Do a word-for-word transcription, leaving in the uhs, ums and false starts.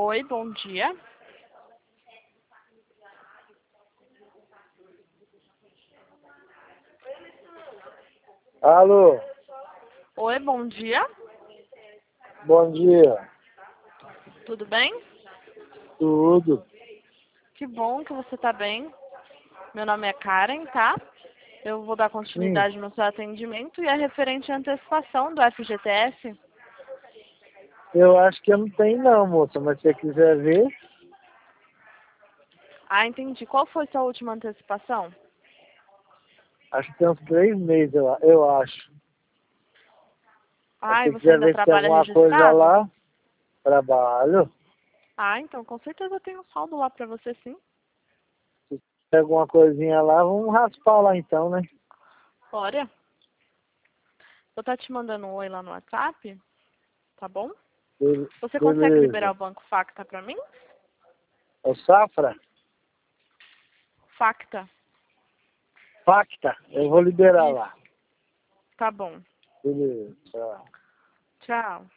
Oi, bom dia. Alô, Oi, bom dia. bom dia. Tudo bem? Tudo? Que bom que você tá bem. Meu nome é Karen, tá? Eu vou dar Sim, continuidade no seu atendimento e é referente à antecipação do F G T S. eu acho que eu não tenho não, moça, mas se você quiser ver, Ah, entendi. Qual foi sua última antecipação? acho que tem uns três meses, eu, eu acho. Mas Ah, se e você você quiser ainda ver se tem trabalha alguma coisa registrado? lá, trabalho. Ah, então com certeza eu tenho um saldo lá pra você, sim. Se tem alguma coisinha lá, vamos raspar lá então, né? Olha, eu tá te mandando um oi lá no WhatsApp, tá bom? Be- Você consegue liberar Beleza. o Banco Facta pra mim? É o Safra? Facta. Facta, eu vou liberar Isso, lá. tá bom. Beleza, tchau. Tchau.